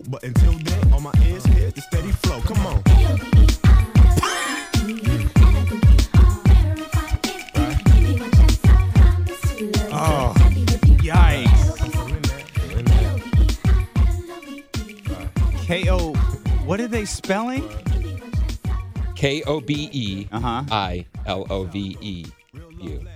But until then, on my ears, here's the steady flow. Come on. Oh, yikes. K-O, what are they spelling? KOBE Uh-huh. ILOVE. You.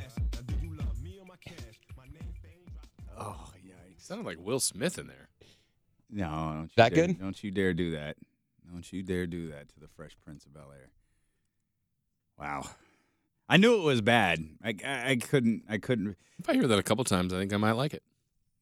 Oh, yikes. Sounded like Will Smith in there. No, don't you That dare, good? Don't you dare do that. Don't you dare do that to the Fresh Prince of Bel-Air. Wow. I knew it was bad. I couldn't. If I hear that a couple times, I think I might like it.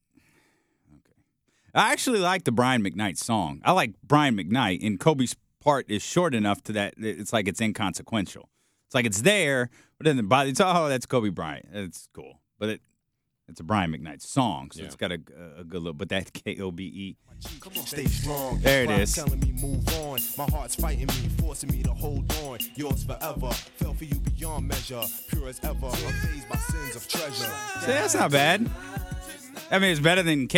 I actually like the Brian McKnight song. I like Brian McKnight, and Kobe's part is short enough to that it's like it's inconsequential. It's like it's there, but then the body, that's Kobe Bryant. It's cool. But it's a Brian McKnight song, so it's got a good look. But that KOBE. Stay strong. There it is. Telling me move on. My heart's fighting me, forcing me to hold on. Yours forever. Fell for you beyond measure. Pure as ever. Unfazed by sins of treasure. See, that's not bad. I mean, it's better than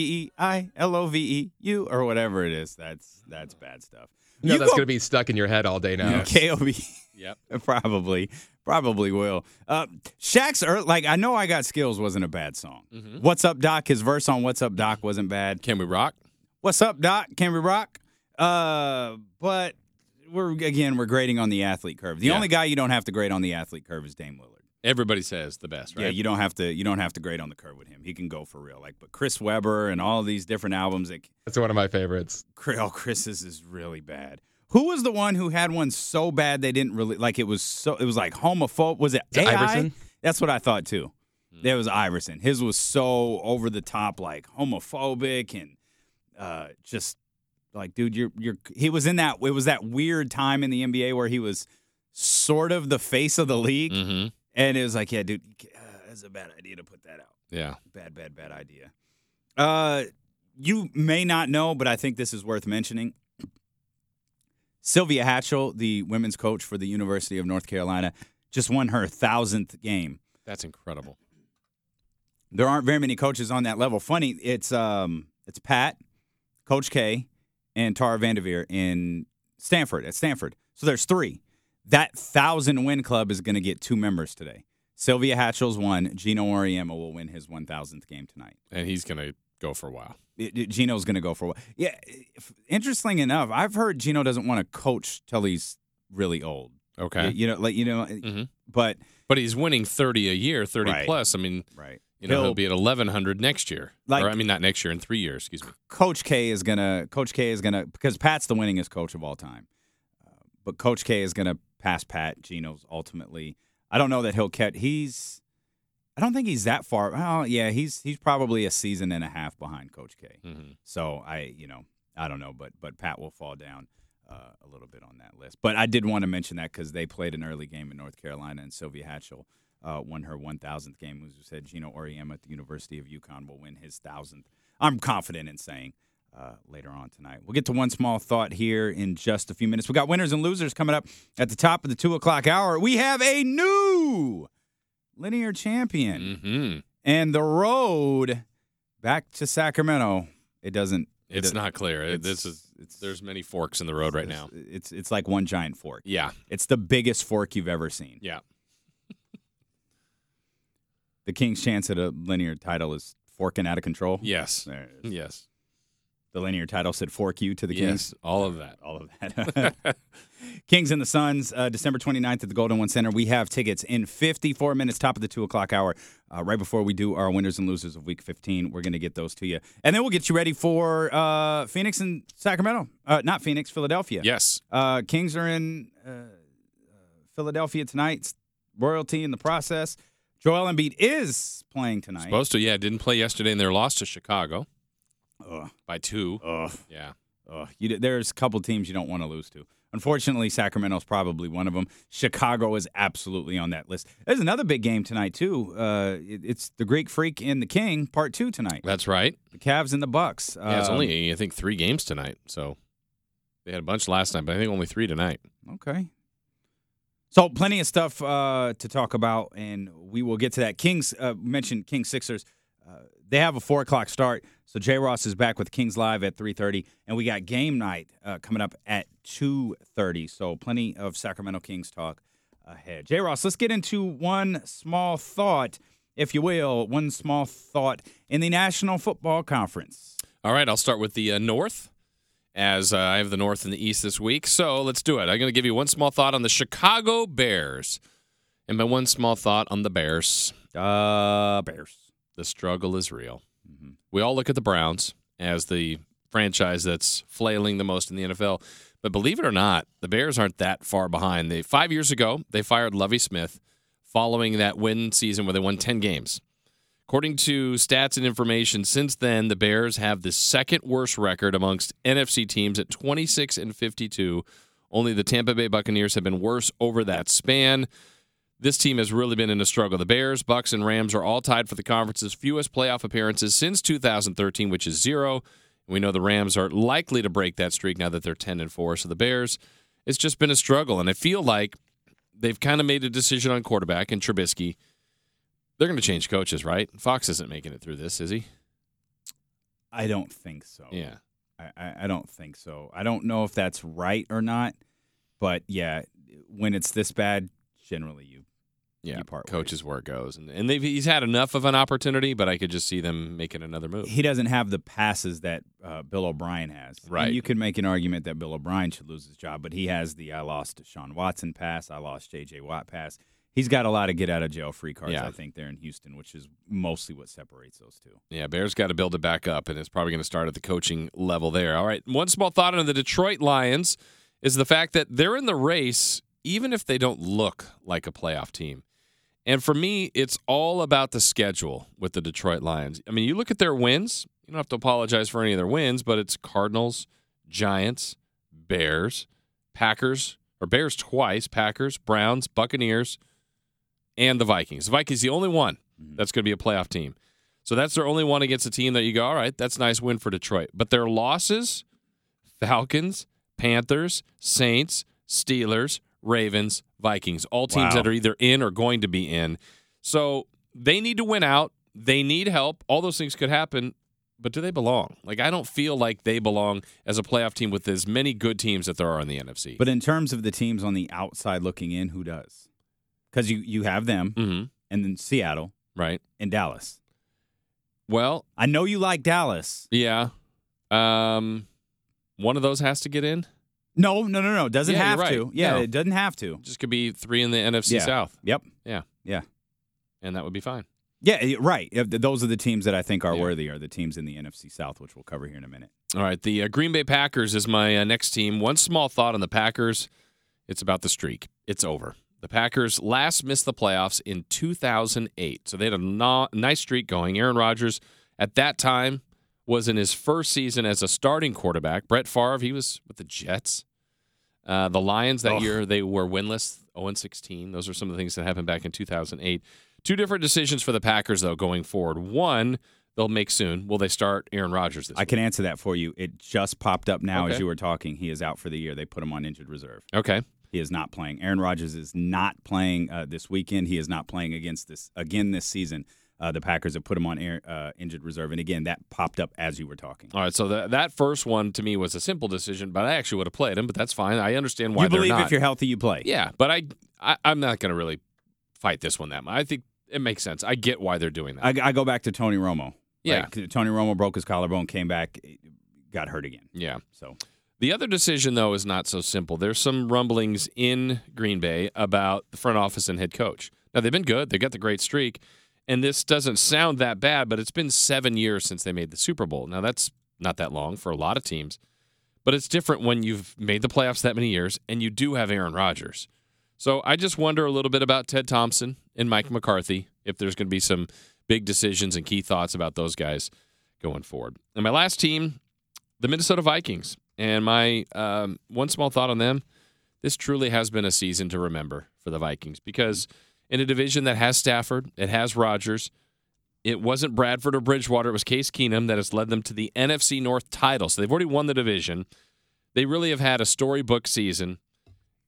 KOBEILOVEU or whatever it is. That's bad stuff. You know that's going to be stuck in your head all day now. Yes. KOB. Yep. Probably will. Shaq's I know I Got Skills wasn't a bad song. Mm-hmm. What's Up Doc? His verse on What's Up Doc wasn't bad. Can we rock? What's up, Doc? Can we rock? But we're grading on the athlete curve. The only guy you don't have to grade on the athlete curve is Dame Lillard. Everybody says the best, right? Yeah, you don't have to grade on the curve with him. He can go for real. But Chris Webber and all of these different albums. That's one of my favorites. Chris's is really bad. Who was the one who had one so bad they didn't really it was like homophobe? Was it AI? Iverson? That's what I thought too. There was Iverson. His was so over the top, like homophobic and just like, dude, he was in that. It was that weird time in the NBA where he was sort of the face of the league, and it was like, yeah, dude, that's a bad idea to put that out. Yeah, bad idea. You may not know, but I think this is worth mentioning. Sylvia Hatchell, the women's coach for the University of North Carolina, just won her 1,000th game. That's incredible. There aren't very many coaches on that level. Funny, it's Pat, Coach K, and Tara Vanderveer at Stanford. So there's 3. That 1,000-win club is going to get 2 members today. Sylvia Hatchell's 1. Gino Auriemma will win his 1,000th game tonight. And he's going to go for a while. Gino's going to go for a while. Yeah, interesting enough, I've heard Gino doesn't want to coach till he's really old. Okay. But he's winning 30 a year, 30 plus. I mean, right. He'll be at 1,100 next year. Not next year, in 3 years, excuse me. Coach K is gonna because Pat's the winningest coach of all time. But Coach K is gonna pass Pat. Gino's ultimately. I don't know that he'll catch. I don't think he's that far. Well, yeah, he's probably a season and a half behind Coach K. Mm-hmm. So I don't know, but Pat will fall down a little bit on that list. But I did want to mention that because they played an early game in North Carolina, and Sylvia Hatchell won her 1,000th game. As we said, Gino Auriemma at the University of UConn will win his 1,000th. I'm confident in saying later on tonight. We'll get to one small thought here in just a few minutes. We got winners and losers coming up at the top of the 2 o'clock hour. We have a new linear champion, and the road back to Sacramento. It's not clear. There's many forks in the road right now. It's like one giant fork. Yeah, it's the biggest fork you've ever seen. Yeah. The King's chance at a linear title is forking out of control. Yes. Yes. The linear title said fork you to the Kings. Yes, all of that. All of that. Kings and the Suns, December 29th at the Golden One Center. We have tickets in 54 minutes, top of the 2 o'clock hour, right before we do our winners and losers of Week 15. We're going to get those to you. And then we'll get you ready for Phoenix and Sacramento. Not Phoenix, Philadelphia. Yes. Kings are in Philadelphia tonight. It's royalty in the process. Joel Embiid is playing tonight. Supposed to, yeah. Didn't play yesterday, and they're lost to Chicago by 2. Yeah. There's a couple teams you don't want to lose to. Unfortunately, Sacramento's probably one of them. Chicago is absolutely on that list. There's another big game tonight, too. It's the Greek Freak and the King, Part 2 tonight. That's right. The Cavs and the Bucks. Yeah, it's only, I think, 3 games tonight. So they had a bunch last night, but I think only 3 tonight. Okay. So plenty of stuff to talk about, and we will get to that. Kings mentioned Kings Sixers. they have a 4 o'clock start. So J. Ross is back with Kings Live at 3:30, and we got game night coming up at 2:30. So plenty of Sacramento Kings talk ahead. J. Ross, let's get into one small thought, if you will, one small thought in the National Football Conference. All right, I'll start with the North, as I have the North and the East this week. So let's do it. I'm going to give you one small thought on the Chicago Bears. And my one small thought on the Bears. Bears. The struggle is real. Mm-hmm. We all look at the Browns as the franchise that's flailing the most in the NFL. But believe it or not, the Bears aren't that far behind. 5 years ago, they fired Lovie Smith following that win season where they won 10 games. According to stats and information, since then, the Bears have the second worst record amongst NFC teams at 26-52. Only the Tampa Bay Buccaneers have been worse over that span. This team has really been in a struggle. The Bears, Bucs, and Rams are all tied for the conference's fewest playoff appearances since 2013, which is 0. We know the Rams are likely to break that streak now that they're 10-4. So the Bears, it's just been a struggle. And I feel like they've kind of made a decision on quarterback and Trubisky. They're going to change coaches, right? Fox isn't making it through this, is he? I don't think so. Yeah. I don't think so. I don't know if that's right or not. But, yeah, when it's this bad, generally you part coach ways. Is where it goes. And he's had enough of an opportunity, but I could just see them making another move. He doesn't have the passes that Bill O'Brien has. Right. And you could make an argument that Bill O'Brien should lose his job, but he has the I lost Deshaun Watson pass, I lost J.J. Watt pass. He's got a lot of get-out-of-jail-free cards, I think, there in Houston, which is mostly what separates those two. Yeah, Bears got to build it back up, and it's probably going to start at the coaching level there. All right, one small thought on the Detroit Lions is the fact that they're in the race even if they don't look like a playoff team. And for me, it's all about the schedule with the Detroit Lions. I mean, you look at their wins. You don't have to apologize for any of their wins, but it's Cardinals, Giants, Bears, Packers, or Bears twice, Packers, Browns, Buccaneers, and the Vikings. The Vikings the only one that's going to be a playoff team. So that's their only one against a team that you go, all right, that's a nice win for Detroit. But their losses, Falcons, Panthers, Saints, Steelers, Ravens, Vikings, all teams that are either in or going to be in. So they need to win out. They need help. All those things could happen, but do they belong? Like, I don't feel like they belong as a playoff team with as many good teams that there are in the NFC. But in terms of the teams on the outside looking in, who does? Because you have them, and then Seattle, right, and Dallas. Well, I know you like Dallas. Yeah. One of those has to get in? No. Doesn't have right. to. Yeah, No. It doesn't have to. Just could be 3 in the NFC South. Yep. Yeah. And that would be fine. Yeah, right. Those are the teams that I think are worthy, are the teams in the NFC South, which we'll cover here in a minute. All right, the Green Bay Packers is my next team. One small thought on the Packers. It's about the streak. It's over. The Packers last missed the playoffs in 2008. So they had a nice streak going. Aaron Rodgers, at that time, was in his first season as a starting quarterback. Brett Favre, he was with the Jets. The Lions that year, they were winless, 0-16. Those are some of the things that happened back in 2008. 2 different decisions for the Packers, though, going forward. One, they'll make soon. Will they start Aaron Rodgers this week? I can answer that for you. It just popped up now as you were talking. He is out for the year. They put him on injured reserve. Okay. He is not playing. Aaron Rodgers is not playing this weekend. He is not playing again this season. The Packers have put him on injured reserve. And, again, that popped up as you were talking. All right, so that first one to me was a simple decision, but I actually would have played him, but that's fine. I understand why they're not. You believe if you're healthy, you play. Yeah, but I'm not going to really fight this one that much. I think it makes sense. I get why they're doing that. I go back to Tony Romo. Yeah. Right? Tony Romo broke his collarbone, came back, got hurt again. Yeah. So the other decision, though, is not so simple. There's some rumblings in Green Bay about the front office and head coach. Now, they've been good. They got the great streak. And this doesn't sound that bad, but it's been 7 years since they made the Super Bowl. Now, that's not that long for a lot of teams. But it's different when you've made the playoffs that many years and you do have Aaron Rodgers. So I just wonder a little bit about Ted Thompson and Mike McCarthy, if there's going to be some big decisions and key thoughts about those guys going forward. And my last team, the Minnesota Vikings. And my one small thought on them, this truly has been a season to remember for the Vikings because in a division that has Stafford, it has Rodgers, it wasn't Bradford or Bridgewater, it was Case Keenum that has led them to the NFC North title. So they've already won the division. They really have had a storybook season.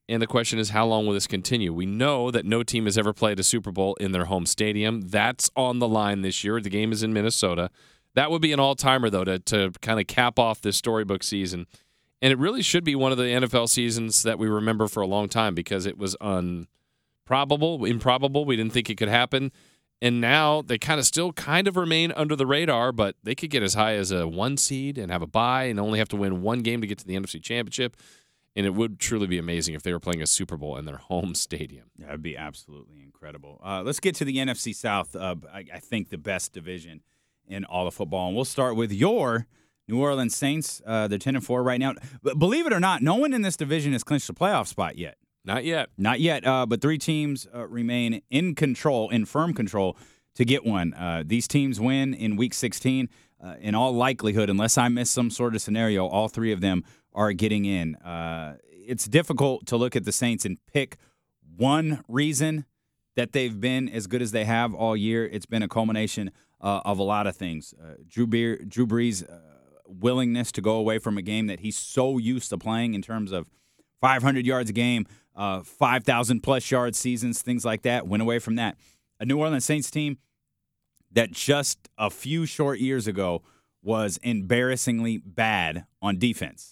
And the question is, how long will this continue? We know that no team has ever played a Super Bowl in their home stadium. That's on the line this year. The game is in Minnesota. That would be an all-timer, though, to kind of cap off this storybook season. And it really should be one of the NFL seasons that we remember for a long time because it was improbable. We didn't think it could happen. And now they still remain under the radar, but they could get as high as a 1 seed and have a bye and only have to win one game to get to the NFC Championship. And it would truly be amazing if they were playing a Super Bowl in their home stadium. That would be absolutely incredible. Let's get to the NFC South. I think the best division in all of football. And we'll start with your New Orleans Saints. They're 10-4 right now. But believe it or not, no one in this division has clinched a playoff spot yet. Not yet. Not yet, but 3 teams remain in firm control to get one. These teams win in Week 16. In all likelihood, unless I miss some sort of scenario, all 3 of them are getting in. It's difficult to look at the Saints and pick one reason that they've been as good as they have all year. It's been a culmination of a lot of things. Drew Brees' willingness to go away from a game that he's so used to playing in terms of 500 yards a game, 5,000-plus yard seasons, things like that, went away from that. A New Orleans Saints team that just a few short years ago was embarrassingly bad on defense.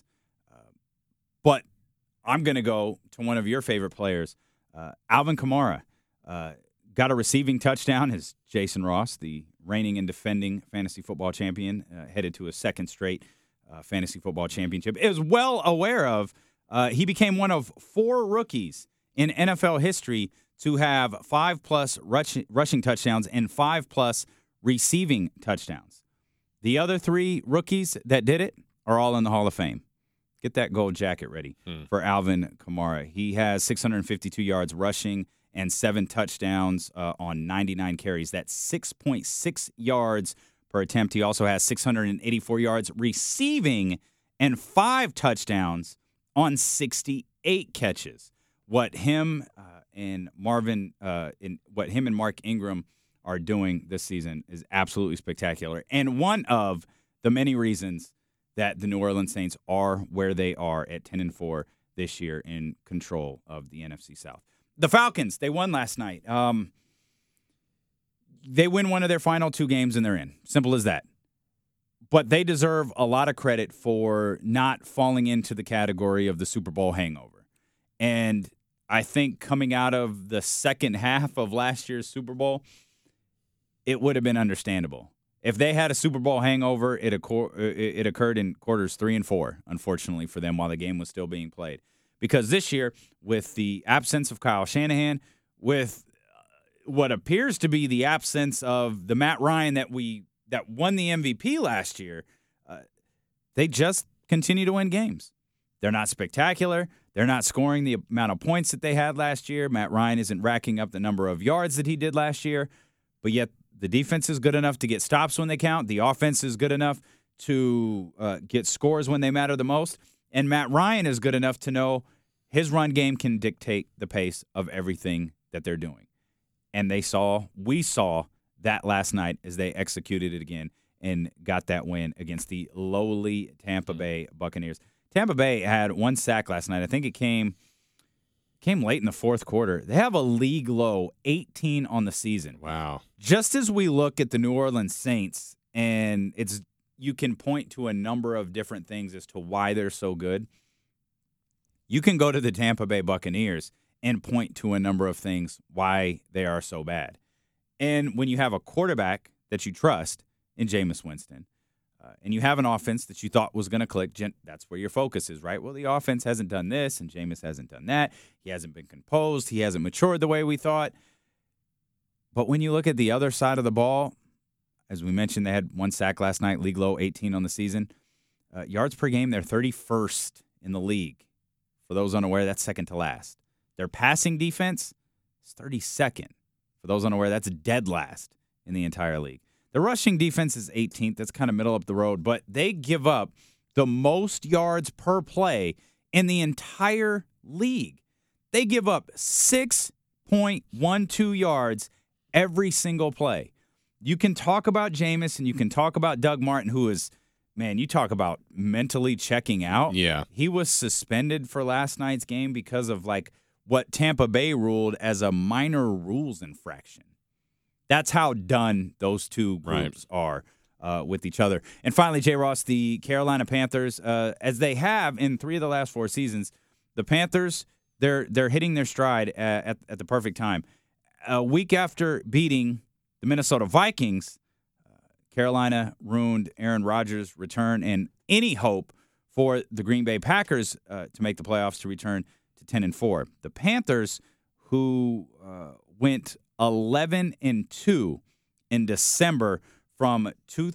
But I'm going to go to one of your favorite players, Alvin Kamara. Got a receiving touchdown as Jason Ross, the reigning and defending fantasy football champion, headed to a second straight fantasy football championship, is well aware of. He became one of 4 rookies in NFL history to have 5+ rushing touchdowns and 5+ receiving touchdowns. The other 3 rookies that did it are all in the Hall of Fame. Get that gold jacket ready for Alvin Kamara. He has 652 yards rushing and 7 touchdowns on 99 carries. That's 6.6 yards per attempt. He also has 684 yards receiving and 5 touchdowns on 68 catches. What him and Mark Ingram are doing this season is absolutely spectacular, and one of the many reasons that the New Orleans Saints are where they are at 10-4 this year in control of the NFC South. The Falcons, they won last night. They win one of their final 2 games and they're in. Simple as that. But they deserve a lot of credit for not falling into the category of the Super Bowl hangover. And I think coming out of the second half of last year's Super Bowl, it would have been understandable. If they had a Super Bowl hangover, it occurred in quarters 3 and 4, unfortunately for them, while the game was still being played. Because this year, with the absence of Kyle Shanahan, with what appears to be the absence of the Matt Ryan that won the MVP last year, they just continue to win games. They're not spectacular. They're not scoring the amount of points that they had last year. Matt Ryan isn't racking up the number of yards that he did last year, but yet the defense is good enough to get stops when they count. The offense is good enough to get scores when they matter the most. And Matt Ryan is good enough to know his run game can dictate the pace of everything that they're doing. And we saw that last night as they executed it again and got that win against the lowly Tampa Bay Buccaneers. Tampa Bay had 1 sack last night. I think it came late in the fourth quarter. They have a league low 18 on the season. Wow. Just as we look at the New Orleans Saints, and you can point to a number of different things as to why they're so good. You can go to the Tampa Bay Buccaneers and point to a number of things why they are so bad. And when you have a quarterback that you trust in Jameis Winston, and you have an offense that you thought was going to click, that's where your focus is, right? Well, the offense hasn't done this, and Jameis hasn't done that. He hasn't been composed. He hasn't matured the way we thought. But when you look at the other side of the ball, as we mentioned, they had 1 sack last night, league low 18 on the season. Yards per game, they're 31st in the league. For those unaware, that's second to last. Their passing defense is 32nd. For those unaware, that's dead last in the entire league. The rushing defense is 18th. That's kind of middle up the road, but they give up the most yards per play in the entire league. They give up 6.12 yards every single play. You can talk about Jameis and you can talk about Doug Martin, who is man, you talk about mentally checking out. Yeah. He was suspended for last night's game because of like what Tampa Bay ruled as a minor rules infraction. That's how done those two groups are with each other. And finally, J. Ross, the Carolina Panthers, as they have in 3 of the last 4 seasons, the Panthers, they're hitting their stride at the perfect time. A week after beating the Minnesota Vikings, Carolina ruined Aaron Rodgers' return and any hope for the Green Bay Packers to make the playoffs to return to 10-4. The Panthers, who went 11-2 in December from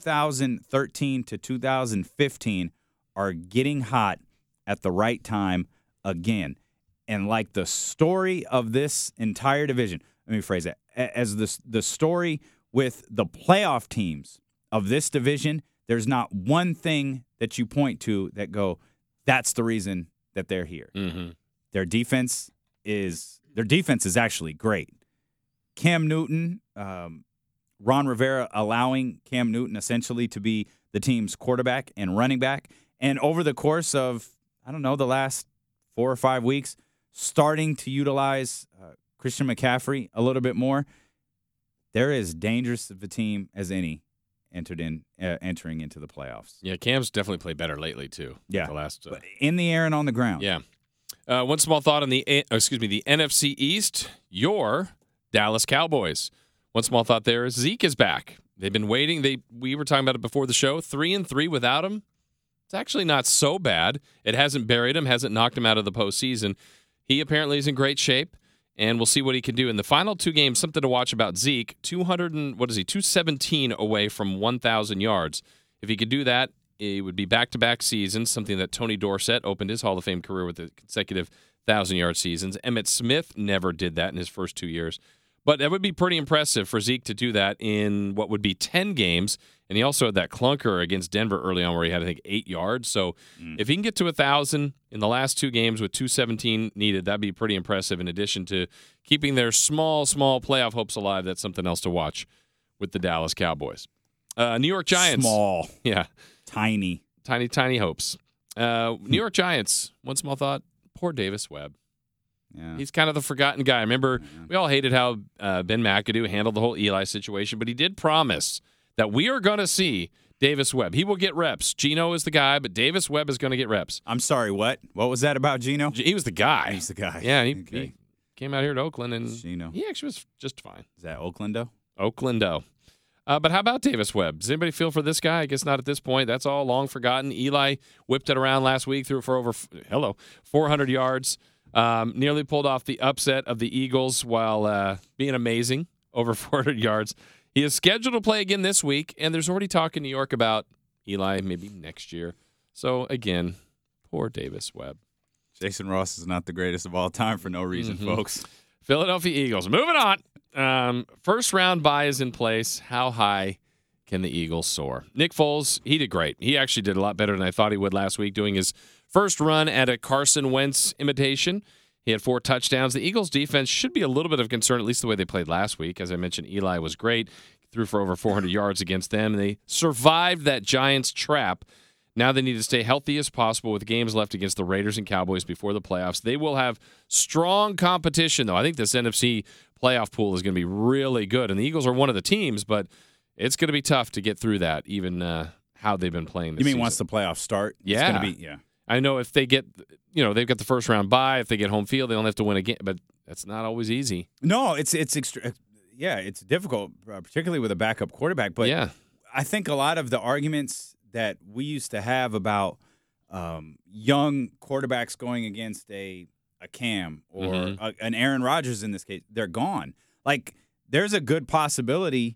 2013 to 2015, are getting hot at the right time again. And like the story of this entire division, let me phrase it, as the story with the playoff teams of this division, there's not one thing that you point to that go, that's the reason that they're here. Mm-hmm. Their defense is actually great. Cam Newton, Ron Rivera allowing Cam Newton essentially to be the team's quarterback and running back. And over the course of, I don't know, the last 4 or 5 weeks, starting to utilize Christian McCaffrey a little bit more. They're as dangerous of a team as any entering into the playoffs. Yeah, Cam's definitely played better lately too. Yeah, the last in the air and on the ground. Yeah. One small thought on the NFC East. Your Dallas Cowboys. One small thought there is Zeke is back. They've been waiting. We were talking about it before the show. 3-3 without him. It's actually not so bad. It hasn't buried him, hasn't knocked him out of the postseason. He apparently is in great shape, and we'll see what he can do. In the final 2 games, something to watch about Zeke, 217 away from 1,000 yards. If he could do that, it would be back-to-back seasons, something that Tony Dorsett opened his Hall of Fame career with, the consecutive 1,000-yard seasons. Emmitt Smith never did that in his first 2 years. But that would be pretty impressive for Zeke to do that in what would be 10 games. And he also had that clunker against Denver early on where he had, I think, 8 yards. So if he can get to 1,000 in the last 2 games with 217 needed, that'd be pretty impressive in addition to keeping their small playoff hopes alive. That's something else to watch with the Dallas Cowboys. New York Giants. Small. Yeah. Tiny hopes. New York Giants, one small thought, poor Davis Webb. Yeah. He's kind of the forgotten guy. Remember, we all hated how Ben McAdoo handled the whole Eli situation, but he did promise that we are going to see Davis Webb. He will get reps. Geno is the guy, but Davis Webb is going to get reps. I'm sorry, what? What was that about Geno? He was the guy. He's the guy. Yeah, he Okay. came out here to Oakland, and Geno. he actually was just fine. Is that Oaklando? Oaklando. But how about Davis Webb? Does anybody feel for this guy? I guess not at this point. That's all long forgotten. Eli whipped it around last week, threw it for over 400 yards. Nearly pulled off the upset of the Eagles while being amazing, over 400 yards. He is scheduled to play again this week, and there's already talk in New York about Eli maybe next year. So, again, poor Davis Webb. Jason Ross is not the greatest of all time for no reason, folks. Philadelphia Eagles. Moving on. First round bye is in place. How high can the Eagles soar? Nick Foles, he did great. He actually did a lot better than I thought he would last week, doing his first run at a Carson Wentz imitation. He had 4 touchdowns. The Eagles' defense should be a little bit of concern, at least the way they played last week. As I mentioned, Eli was great. He threw for over 400 yards against them. They survived that Giants trap. Now they need to stay healthy as possible with games left against the Raiders and Cowboys before the playoffs. They will have strong competition, though. I think this NFC playoff pool is going to be really good. And the Eagles are one of the teams, but it's going to be tough to get through that, even how they've been playing this You mean season. Once the playoffs start? Yeah. It's going to be, yeah. I know if they get, they've got the first round bye. If they get home field, they don't have to win again. But that's not always easy. No, it's difficult, particularly with a backup quarterback. But yeah. I think a lot of the arguments that we used to have about young quarterbacks going against a Cam or an Aaron Rodgers in this case, they're gone. Like, there's a good possibility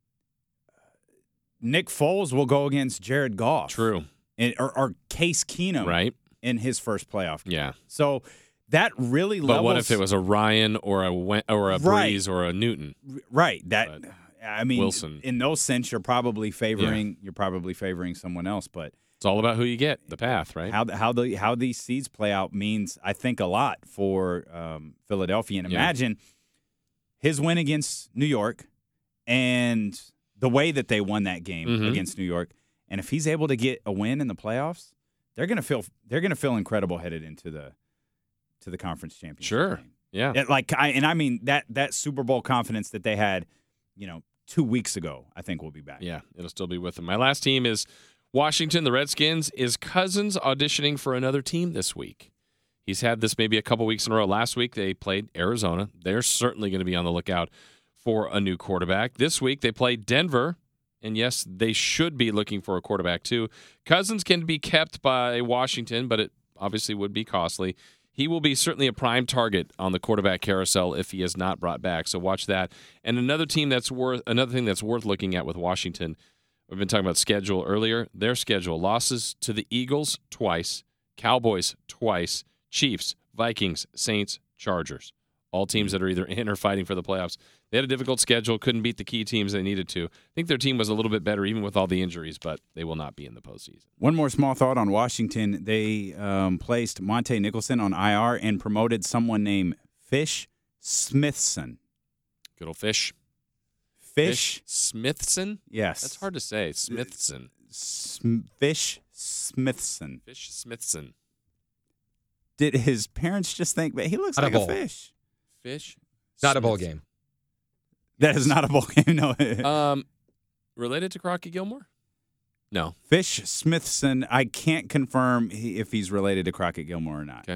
Nick Foles will go against Jared Goff. True. Or Case Keenum right. in his first playoff game. Yeah. So that really levels. But what if it was a Ryan or a Breeze or a Newton? Right. Wilson. In no sense, you're probably favoring someone else, but it's all about who you get, the path, right? How these seeds play out means, I think, a lot for Philadelphia. And imagine his win against New York and the way that they won that game against New York. And if he's able to get a win in the playoffs, they're gonna feel incredible headed into the conference championship. Sure. game. Yeah. I mean that Super Bowl confidence that they had, 2 weeks ago, I think will be back. Yeah, it'll still be with them. My last team is Washington, the Redskins. Is Cousins auditioning for another team this week? He's had this maybe a couple weeks in a row. Last week they played Arizona. They're certainly going to be on the lookout for a new quarterback. This week they played Denver, and yes, they should be looking for a quarterback too. Cousins can be kept by Washington, but it obviously would be costly. He will be certainly a prime target on the quarterback carousel if he is not brought back. So watch that. And another thing that's worth looking at with Washington. We've been talking about schedule earlier. Their schedule: losses to the Eagles twice, Cowboys twice, Chiefs, Vikings, Saints, Chargers. All teams that are either in or fighting for the playoffs. They had a difficult schedule, couldn't beat the key teams they needed to. I think their team was a little bit better even with all the injuries, but they will not be in the postseason. One more small thought on Washington. They placed Monte Nicholson on IR and promoted someone named Fish Smithson. Good old Fish. Fish Smithson? Yes. That's hard to say. Smithson. Fish Smithson. Fish Smithson. Did his parents just think, but he looks Not a like a bowl. fish? Fish? Not a bowl Smithson. game. That is not a bowl game, no. Related to Crockett Gilmore? No. Fish Smithson, I can't confirm if he's related to Crockett Gilmore or not. Okay.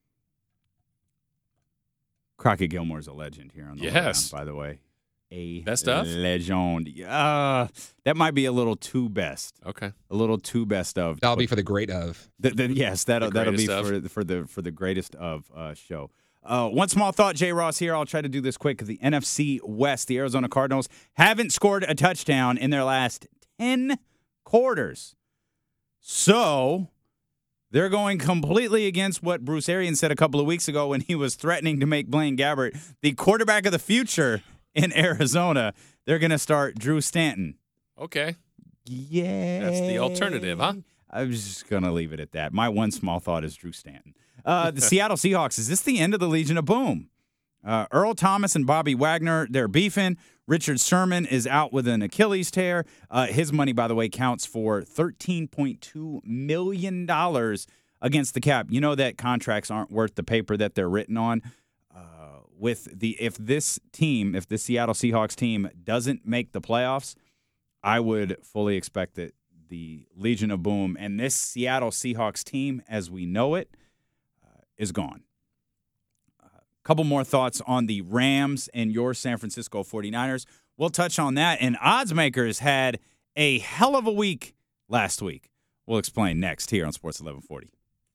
Crockett Gilmore's a legend here on the Yes. lowdown, by the way. A Best of? legend. That might be a little too best. Okay. A little too best of. That'll be for the great of. Yes, that'll be greatest for the greatest of show. One small thought, Jay Ross here. I'll try to do this quick. The NFC West, the Arizona Cardinals haven't scored a touchdown in their last 10 quarters. So they're going completely against what Bruce Arians said a couple of weeks ago when he was threatening to make Blaine Gabbert the quarterback of the future in Arizona. They're going to start Drew Stanton. Okay. Yeah. That's the alternative, huh? I was just going to leave it at that. My one small thought is Drew Stanton. The Seattle Seahawks, is this the end of the Legion of Boom? Earl Thomas and Bobby Wagner, they're beefing. Richard Sherman is out with an Achilles tear. His money, by the way, counts for $13.2 million against the cap. You know that contracts aren't worth the paper that they're written on. If this Seattle Seahawks team doesn't make the playoffs, I would fully expect that the Legion of Boom and this Seattle Seahawks team, as we know it, is gone. Couple more thoughts on the Rams and your San Francisco 49ers. We'll touch on that. And Odds Makers had a hell of a week last week. We'll explain next here on Sports 1140.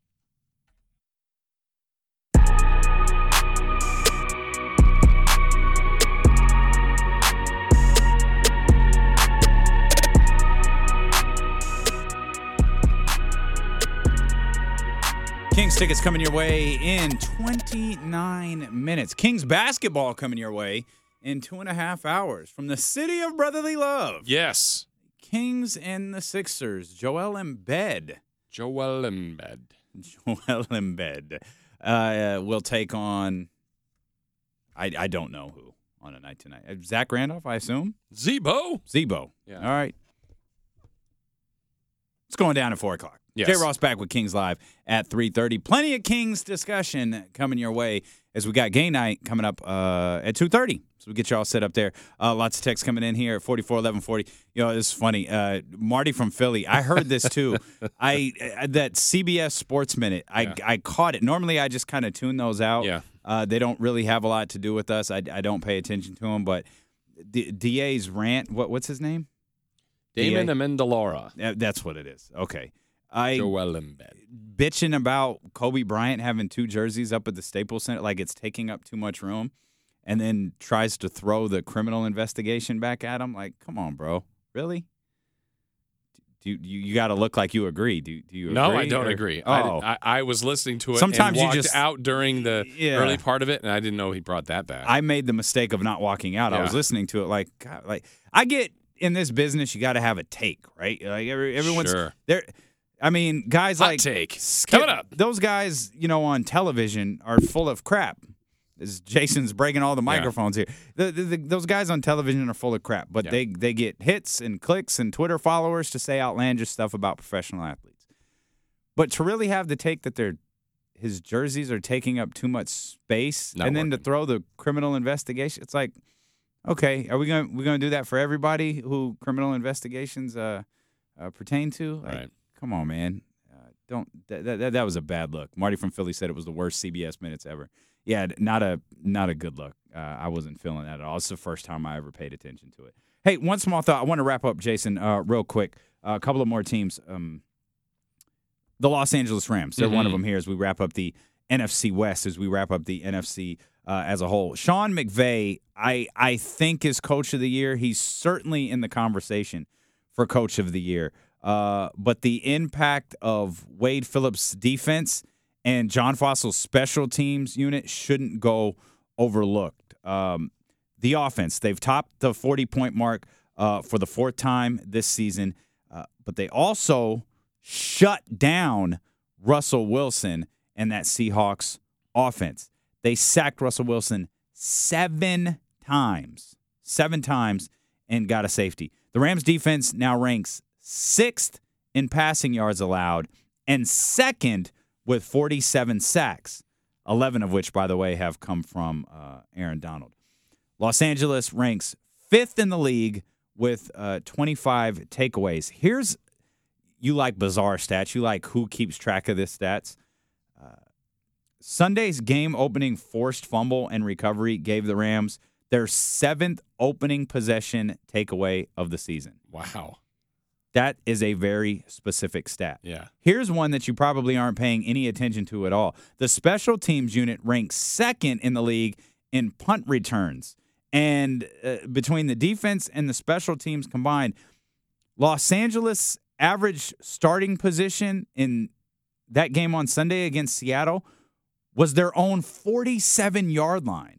Kings tickets coming your way in 29 minutes. Kings basketball coming your way in 2.5 hours from the city of brotherly love. Yes. Kings and the Sixers. Joel Embiid. Joel Embiid. Joel Embiid will take on, I don't know who on a night tonight. Zach Randolph, I assume? Zebo. Yeah. All right. It's going down at 4 o'clock. Yes. Jay Ross back with Kings Live at 3:30. Plenty of Kings discussion coming your way as we got game night coming up at 2:30. So we get you all set up there. Lots of texts coming in here at 441140. It's funny. Marty from Philly, I heard this too. That CBS Sports Minute, I caught it. Normally I just kind of tune those out. Yeah. They don't really have a lot to do with us. I don't pay attention to them. But DA's rant, what's his name? Damon Amendola. That's what it is. Okay. Joel Embiid. Bitching about Kobe Bryant having 2 jerseys up at the Staples Center, like it's taking up too much room, and then tries to throw the criminal investigation back at him. Like, come on, bro. Really? You got to look like you agree. Do you agree? No, I don't agree. Oh. I was listening to it Sometimes and you walked just out during the early part of it, and I didn't know he brought that back. I made the mistake of not walking out. Yeah. I was listening to it like, God, like I get in this business, you got to have a take, right? Like everyone's Sure. there. I mean, guys Hot like take. Skip, Coming up. those guys, on television are full of crap. Jason's breaking all the microphones here. Those guys on television are full of crap, but they get hits and clicks and Twitter followers to say outlandish stuff about professional athletes. But to really have the take that his jerseys are taking up too much space, and then to throw the criminal investigation, it's like, okay, are we going to do that for everybody who criminal investigations pertain to? Like, Right. Come on, man. That was a bad look. Marty from Philly said it was the worst CBS minutes ever. Yeah, not a good look. I wasn't feeling that at all. It's the first time I ever paid attention to it. Hey, one small thought. I want to wrap up, Jason, real quick. A couple of more teams. The Los Angeles Rams. They're one of them here as we wrap up the NFC West, as we wrap up the NFC as a whole. Sean McVay, I think, is Coach of the Year. He's certainly in the conversation for Coach of the Year. But the impact of Wade Phillips' defense and John Fossil's special teams unit shouldn't go overlooked. The offense, they've topped the 40-point mark for the fourth time this season, but they also shut down Russell Wilson and that Seahawks offense. They sacked Russell Wilson 7 times, and got a safety. The Rams defense now ranks 6th in passing yards allowed and 2nd with 47 sacks, 11 of which, by the way, have come from Aaron Donald. Los Angeles ranks 5th in the league with 25 takeaways. You like bizarre stats. You like who keeps track of this stats. Sunday's game-opening forced fumble and recovery gave the Rams their 7th opening possession takeaway of the season. Wow. That is a very specific stat. Yeah. Here's one that you probably aren't paying any attention to at all. The special teams unit ranks 2nd in the league in punt returns. And between the defense and the special teams combined, Los Angeles average starting position in that game on Sunday against Seattle was their own 47-yard line.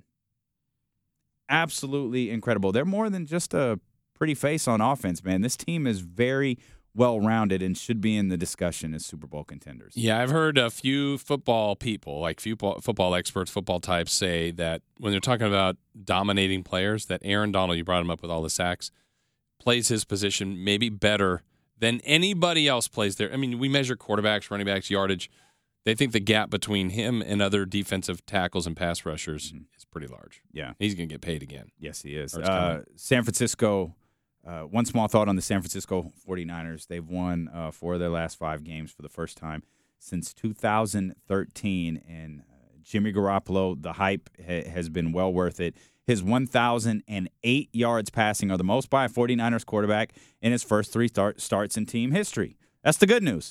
Absolutely incredible. They're more than just a pretty face on offense, man. This team is very well-rounded and should be in the discussion as Super Bowl contenders. Yeah, I've heard a few football people, like few football experts, football types, say that when they're talking about dominating players, that Aaron Donald, you brought him up with all the sacks, plays his position maybe better than anybody else plays there. I mean, we measure quarterbacks, running backs, yardage. They think the gap between him and other defensive tackles and pass rushers is pretty large. Yeah. He's going to get paid again. Yes, he is. Or it's coming. San Francisco, one small thought on the San Francisco 49ers. They've won 4 of their last 5 games for the first time since 2013. And Jimmy Garoppolo, the hype has been well worth it. His 1,008 yards passing are the most by a 49ers quarterback in his first 3 starts in team history. That's the good news.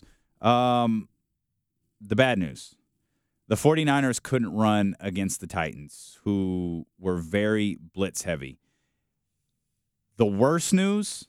The bad news, the 49ers couldn't run against the Titans, who were very blitz heavy. The worst news,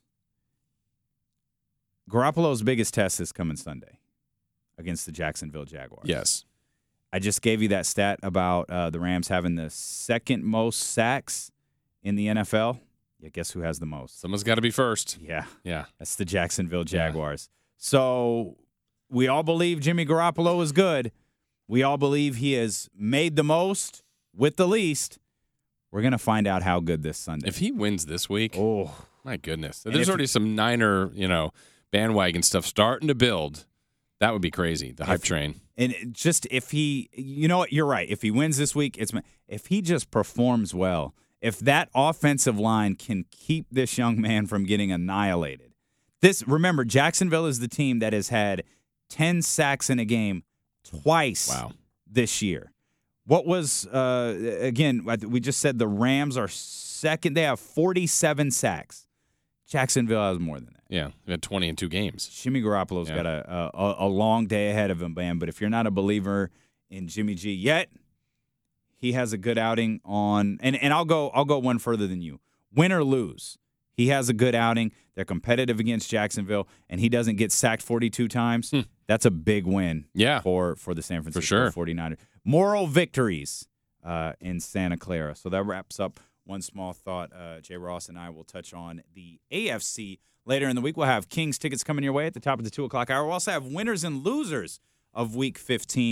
Garoppolo's biggest test is coming Sunday against the Jacksonville Jaguars. Yes. I just gave you that stat about the Rams having the 2nd most sacks in the NFL. Yeah, guess who has the most? Someone's got to be first. Yeah. Yeah. That's the Jacksonville Jaguars. So we all believe Jimmy Garoppolo is good. We all believe he has made the most with the least. We're going to find out how good this Sunday. If he wins this week, my goodness. And There's if already some Niner, bandwagon stuff starting to build. That would be crazy, the hype train. And just if he, you know what, you're right. If he wins this week, if he just performs well, if that offensive line can keep this young man from getting annihilated. Remember, Jacksonville is the team that has had 10 sacks in a game twice this year. What was, again, we just said the Rams are 2nd. They have 47 sacks. Jacksonville has more than that. Yeah, they had 20 in 2 games. Jimmy Garoppolo's got a long day ahead of him, man. But if you're not a believer in Jimmy G yet, he has a good outing on. And I'll go one further than you. Win or lose, he has a good outing. They're competitive against Jacksonville, and he doesn't get sacked 42 times. That's a big win. For the San Francisco 49ers. Moral victories in Santa Clara. So that wraps up one small thought. Jay Ross and I will touch on the AFC later in the week. We'll have Kings tickets coming your way at the top of the 2 o'clock hour. We'll also have winners and losers of Week 15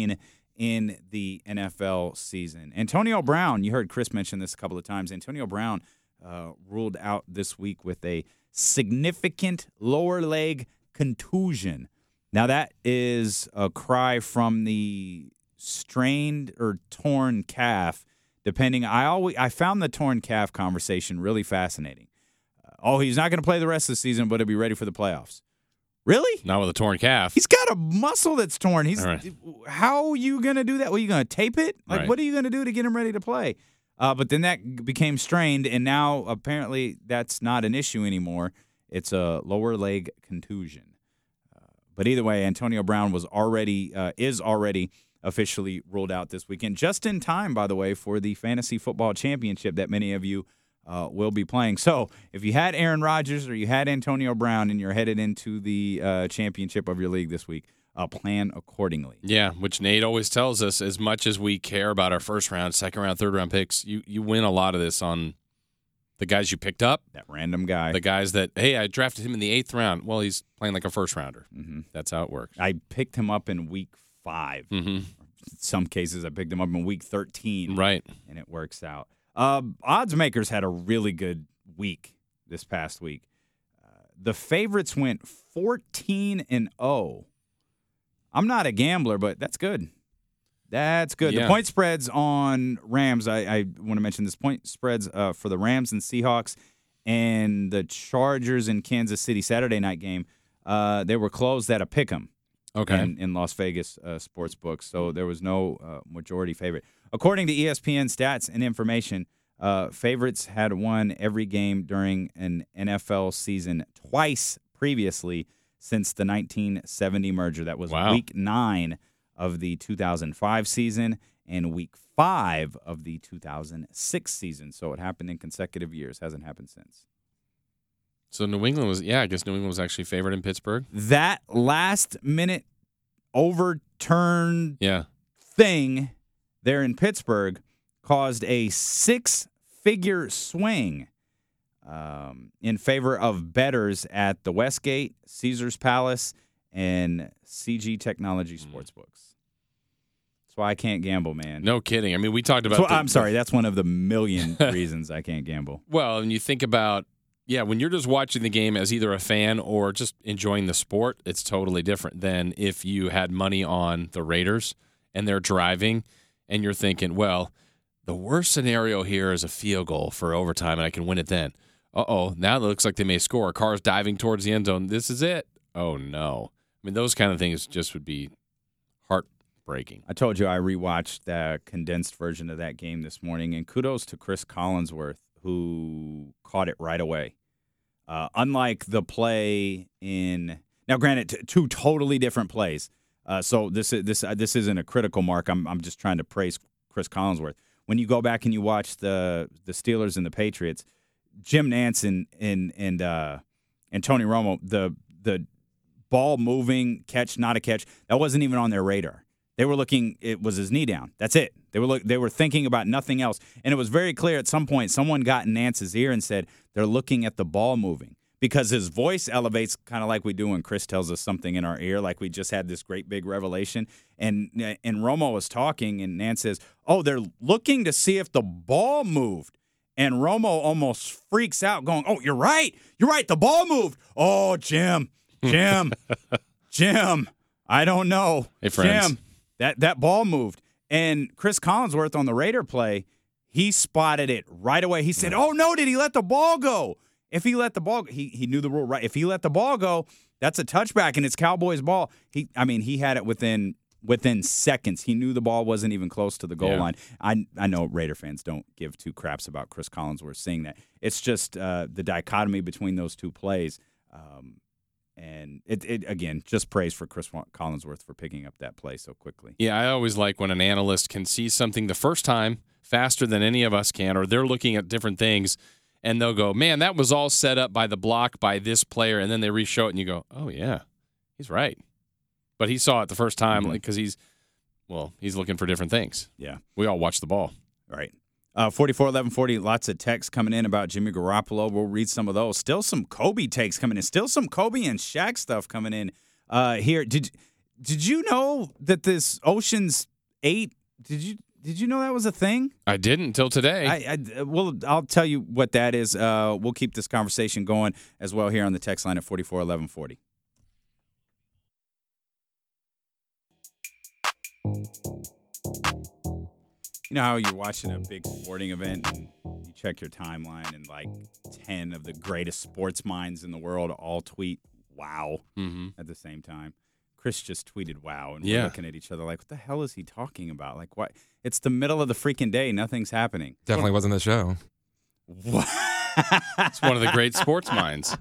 in the NFL season. Antonio Brown, you heard Chris mention this a couple of times. Antonio Brown ruled out this week with a significant lower leg contusion. Now, that is a cry from the strained or torn calf, depending. I found the torn calf conversation really fascinating. He's not going to play the rest of the season, but he'll be ready for the playoffs. Really? Not with a torn calf. He's got a muscle that's torn. Right. How are you going to do that? What, are you going to tape it? Right. What are you going to do to get him ready to play? But then that became strained, and now apparently that's not an issue anymore. It's a lower leg contusion. But either way, Antonio Brown is already officially ruled out this weekend, just in time, by the way, for the Fantasy Football Championship that many of you will be playing. So if you had Aaron Rodgers or you had Antonio Brown and you're headed into the championship of your league this week, plan accordingly. Yeah, which Nate always tells us, as much as we care about our first round, second round, third round picks, you win a lot of this on the guys you picked up. That random guy. The guys that, hey, I drafted him in the 8th round. Well, he's playing like a first rounder. Mm-hmm. That's how it works. I picked him up in week 5. Mm-hmm. In some cases, I picked him up in week 13. Right. And it works out. Odds makers had a really good week this past week. The favorites went 14-0. I'm not a gambler, but that's good. That's good. Yeah. The point spreads on Rams, I want to mention this point spreads for the Rams and Seahawks and the Chargers in Kansas City Saturday night game. They were closed at a pick'em. Okay. In Las Vegas sports books, so there was no majority favorite. According to ESPN stats and information, favorites had won every game during an NFL season twice previously since the 1970 merger. That was Week 9 of the 2005 season and Week 5 of the 2006 season. So it happened in consecutive years. Hasn't happened since. So New England I guess New England was actually favored in Pittsburgh. That last-minute overturned thing there in Pittsburgh caused a 6-figure swing in favor of bettors at the Westgate, Caesars Palace, and CG Technology Sportsbooks. That's why I can't gamble, man. No kidding. I mean, we talked about I'm sorry. That's one of the million reasons I can't gamble. Well, and you think about, when you're just watching the game as either a fan or just enjoying the sport, it's totally different than if you had money on the Raiders and they're driving and you're thinking, well, the worst scenario here is a field goal for overtime and I can win it then. Uh-oh, now it looks like they may score. A car's diving towards the end zone. This is it. Oh, no. I mean, those kind of things just would be heartbreaking. I told you I rewatched the condensed version of that game this morning, and kudos to Chris Collinsworth, who caught it right away. Unlike the play in – now, granted, two totally different plays. So this isn't a critical mark. I'm just trying to praise Chris Collinsworth. When you go back and you watch the Steelers and the Patriots, Jim Nantz and Tony Romo, the ball moving, catch, not a catch, that wasn't even on their radar. They were looking, it was his knee down. That's it. They were thinking about nothing else. And it was very clear at some point someone got in Nance's ear and said they're looking at the ball moving, because his voice elevates kind of like we do when Chris tells us something in our ear, like we just had this great big revelation. And Romo was talking, and Nance says, oh, they're looking to see if the ball moved. And Romo almost freaks out going, oh, you're right. You're right. The ball moved. Oh, Jim, I don't know. Hey, friends. Jim, that ball moved. And Chris Collinsworth on the Raider play, he spotted it right away. He said, oh, no, did he let the ball go? If he let the ball go, he knew the rule right. If he let the ball go, that's a touchback, and it's Cowboys' ball. He had it within seconds. He knew the ball wasn't even close to the goal line. I know Raider fans don't give two craps about Chris Collinsworth saying that. It's just the dichotomy between those two plays. And it again, just praise for Chris Collinsworth for picking up that play so quickly. Yeah, I always like when an analyst can see something the first time faster than any of us can, or they're looking at different things, and they'll go, man, that was all set up by the block by this player, and then they re-show it, and you go, oh, yeah, he's right. But he saw it the first time because he's looking for different things. Yeah. We all watch the ball. Right. 441140, lots of texts coming in about Jimmy Garoppolo. We'll read some of those. Still some Kobe takes coming in. Still some Kobe and Shaq stuff coming in here. Did you know that this Ocean's 8. Did you know that was a thing? I didn't until today. Well, I'll tell you what that is. We'll keep this conversation going as well here on the text line at 441140. You know how you're watching a big sporting event and you check your timeline and like 10 of the greatest sports minds in the world all tweet "wow" at the same time. Chris just tweeted "wow" and we're looking at each other like, what the hell is he talking about? Like, what? It's the middle of the freaking day. Nothing's happening. Definitely wasn't the show. What? It's one of the great sports minds.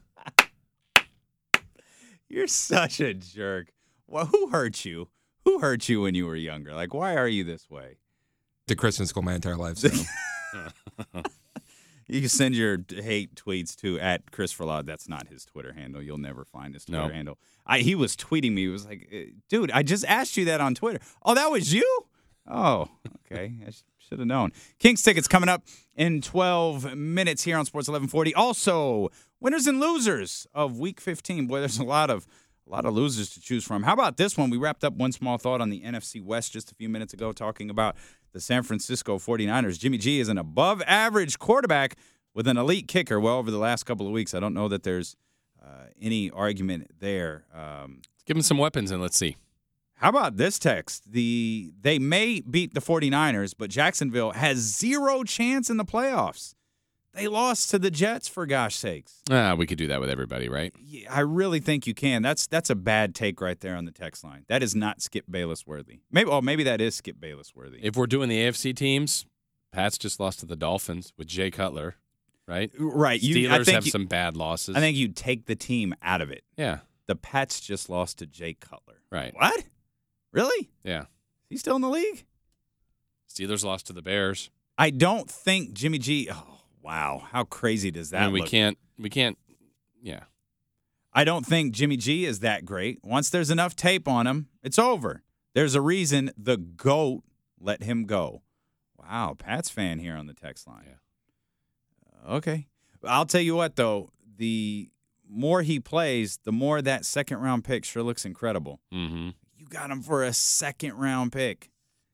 You're such a jerk. Well, who hurt you? Who hurt you when you were younger? Like, why are you this way? Did Christian school my entire life. So. You can send your hate tweets to @ChrisForLaw. That's not his Twitter handle. You'll never find his Twitter handle. He was tweeting me. He was like, dude, I just asked you that on Twitter. Oh, that was you? Oh, okay. I should have known. Kings tickets coming up in 12 minutes here on Sports 1140. Also, winners and losers of Week 15. Boy, there's a lot of losers to choose from. How about this one? We wrapped up one small thought on the NFC West just a few minutes ago talking about the San Francisco 49ers. Jimmy G is an above-average quarterback with an elite kicker. Well, over the last couple of weeks, I don't know that there's any argument there. Give him some weapons and let's see. How about this text? They may beat the 49ers, but Jacksonville has zero chance in the playoffs. They lost to the Jets, for gosh sakes. We could do that with everybody, right? Yeah, I really think you can. That's a bad take right there on the text line. That is not Skip Bayless worthy. Maybe that is Skip Bayless worthy. If we're doing the AFC teams, Pats just lost to the Dolphins with Jay Cutler, right? Right. Steelers have some bad losses. I think you take the team out of it. Yeah. The Pats just lost to Jay Cutler. Right. What? Really? Yeah. He's still in the league? Steelers lost to the Bears. I don't think Jimmy G. Oh, wow. How crazy does that look? We can't. Yeah. I don't think Jimmy G is that great. Once there's enough tape on him, it's over. There's a reason the GOAT let him go. Wow. Pats fan here on the text line. Yeah. Okay. I'll tell you what, though. The more he plays, the more that second-round pick sure looks incredible. Mm-hmm. You got him for a second-round pick.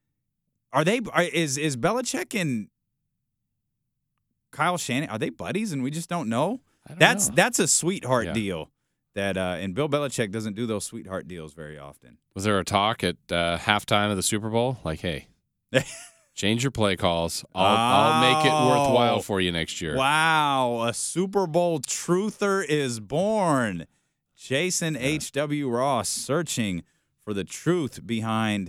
Is Belichick and Kyle Shanahan, are they buddies and we just don't know? That's a sweetheart deal. And Bill Belichick doesn't do those sweetheart deals very often. Was there a talk at halftime of the Super Bowl? Like, hey, change your play calls. I'll make it worthwhile for you next year. Wow, a Super Bowl truther is born. Jason H.W. Ross searching for the truth behind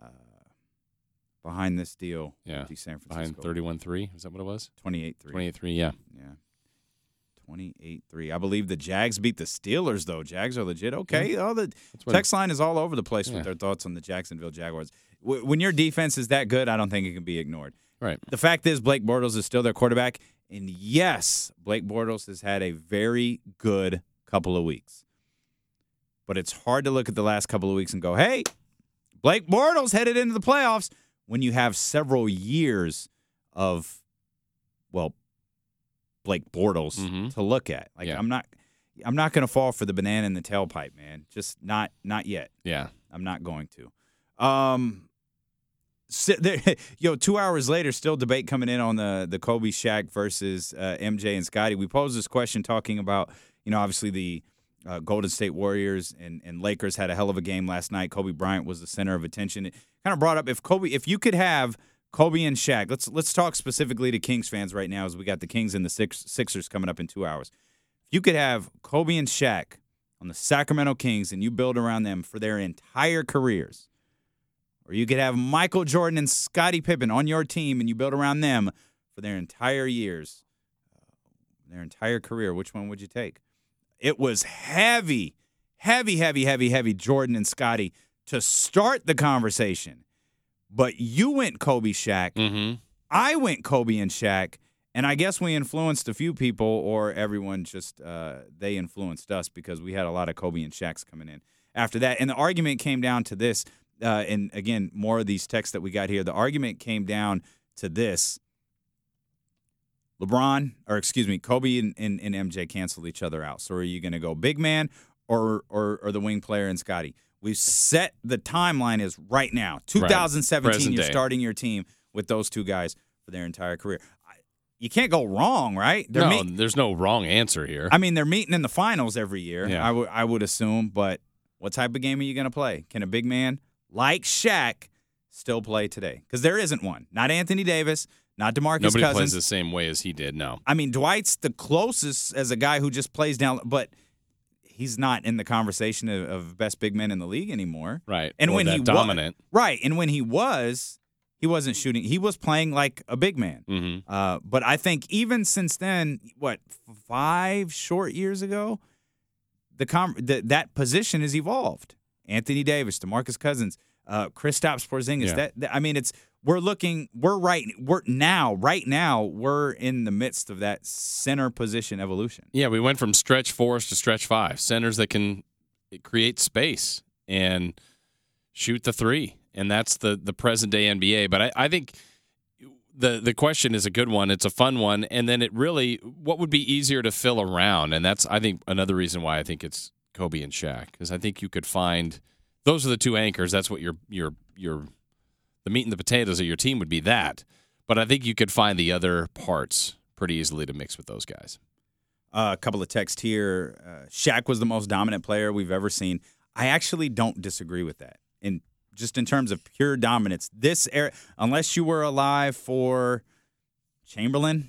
this deal. Yeah, with San Francisco. Behind 31-3. Is that what it was? 28-3. 28-3, yeah. Yeah. 28-3. I believe the Jags beat the Steelers, though. Jags are legit. Okay. Oh, the text line is all over the place with their thoughts on the Jacksonville Jaguars. When your defense is that good, I don't think it can be ignored. Right. The fact is Blake Bortles is still their quarterback. And, yes, Blake Bortles has had a very good couple of weeks. But it's hard to look at the last couple of weeks and go, hey, Blake Bortles headed into the playoffs when you have several years of, well, Blake Bortles to look at. Like I'm not going to fall for the banana in the tailpipe, man. Just not yet. Yeah. I'm not going to. 2 hours later, still debate coming in on the Kobe Shaq versus MJ and Scottie. We posed this question talking about, obviously the Golden State Warriors and Lakers had a hell of a game last night. Kobe Bryant was the center of attention. It kind of brought up if you could have Kobe and Shaq. Let's talk specifically to Kings fans right now as we got the Kings and the Sixers coming up in 2 hours. If you could have Kobe and Shaq on the Sacramento Kings and you build around them for their entire careers, or you could have Michael Jordan and Scottie Pippen on your team and you build around them for their entire years, their entire career, which one would you take? It was heavy Jordan and Scottie to start the conversation. But you went Kobe Shaq. Mm-hmm. I went Kobe and Shaq. And I guess we influenced a few people, or everyone just they influenced us because we had a lot of Kobe and Shaqs coming in after that. And the argument came down to this. And, again, more of these texts that we got here. The argument came down to this. Kobe and MJ canceled each other out. So are you going to go big man or the wing player and Scottie? We've set the timeline is right now. 2017, Present you're day. starting your team with those two guys for their entire career. You can't go wrong, right? There's no wrong answer here. I mean, they're meeting in the finals every year, Yeah. I would assume, but what type of game are you going to play? Can a big man like Shaq still play today? Because there isn't one. Not Anthony Davis, not DeMarcus Nobody Cousins. plays the same way as he did, no. I mean, Dwight's the closest as a guy who just plays down, but he's not in the conversation of best big men in the league anymore. Right. And Or when that he dominant. right, and when he wasn't shooting. He was playing like a big man. Mm-hmm. But I think even since then, 5 short years ago, that position has evolved. Anthony Davis, DeMarcus Cousins, Kristaps Porzingis. Right now we're in the midst of that center position evolution. Yeah, we went from stretch 4s to stretch 5. Centers that can create space and shoot the 3. And that's the present day NBA. But I think the question is a good one. It's a fun one. And then what would be easier to fill around? And that's, I think, another reason why I think it's Kobe and Shaq. Because I think you could find, those are the two anchors. That's what the meat and the potatoes of your team would be that. But I think you could find the other parts pretty easily to mix with those guys. A couple of texts here. Shaq was the most dominant player we've ever seen. I actually don't disagree with that. Just in terms of pure dominance, this era, unless you were alive for Chamberlain,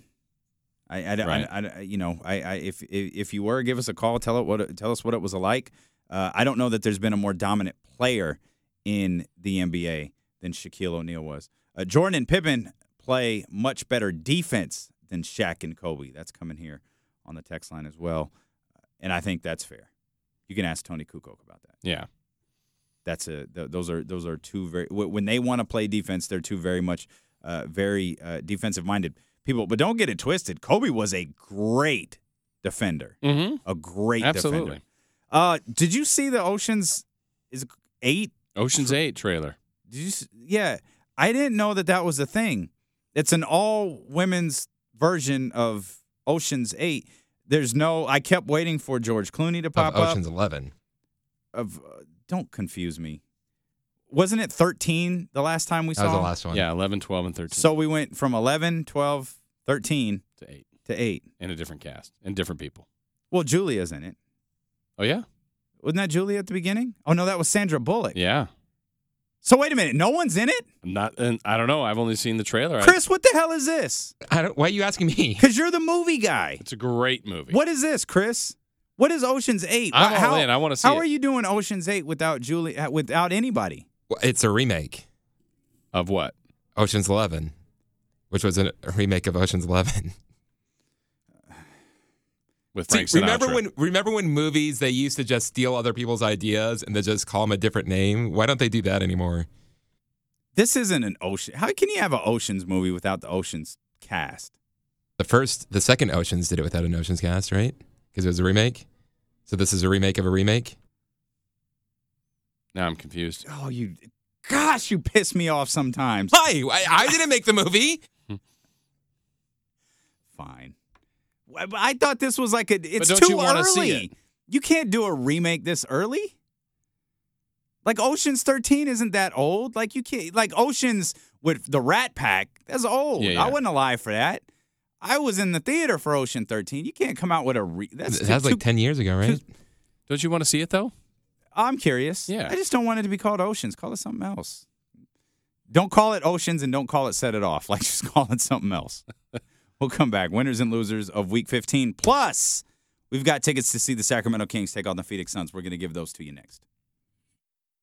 if you were, give us a call. Tell us what it was like. I don't know that there's been a more dominant player in the NBA than Shaquille O'Neal was. Jordan and Pippen play much better defense than Shaq and Kobe. That's coming here on the text line as well, and I think that's fair. You can ask Tony Kukoc about that. Yeah. Those are two very, when they want to play defense, they're two very much very defensive minded people. But don't get it twisted. Kobe was a great defender, a great Absolutely. defender. Did you see the Ocean's 8? Ocean's 8 trailer. Yeah, I didn't know that was a thing. It's an all women's version of Ocean's 8. I kept waiting for George Clooney to pop up. Ocean's 11. Don't confuse me. Wasn't it 13 the last time we saw? That was the last one. Yeah, 11, 12, and 13. So we went from 11, 12, 13 to 8. to 8. And a different cast and different people. Well, Julia's in it. Oh, yeah? Wasn't that Julia at the beginning? Oh, no, that was Sandra Bullock. Yeah. So wait a minute. No one's in it? I don't know. I've only seen the trailer. Chris, what the hell is this? Why are you asking me? Because you're the movie guy. It's a great movie. What is this, Chris? What is Ocean's 8? I'm all in. I want to see How it. are you doing Ocean's 8 without Julia, without anybody? Well, it's a remake. Of what? Ocean's 11, which was a remake of Ocean's 11. With Frank See, Sinatra. remember when movies, they used to just steal other people's ideas and they just call them a different name? Why don't they do that anymore? This isn't an Ocean. How can you have an Ocean's movie without the Ocean's cast? The second Ocean's did it without an Ocean's cast, right? Because it was a remake. So this is a remake of a remake? Now I'm confused. Oh, you piss me off sometimes. Hi, I didn't make the movie. Fine. I thought this was like it's don't too you wanna early. see it? You can't do a remake this early. Like Ocean's 13 isn't that old. Like you can't, like Ocean's with the Rat Pack, that's old. Yeah. I wasn't alive for that. I was in the theater for Ocean 13. You can't come out with That was like 10 years ago, right? Don't you want to see it, though? I'm curious. Yeah. I just don't want it to be called Oceans. Call it something else. Don't call it Oceans and don't call it Set It Off. Like, just call it something else. We'll come back. Winners and losers of Week 15. Plus, we've got tickets to see the Sacramento Kings take on the Phoenix Suns. We're going to give those to you next.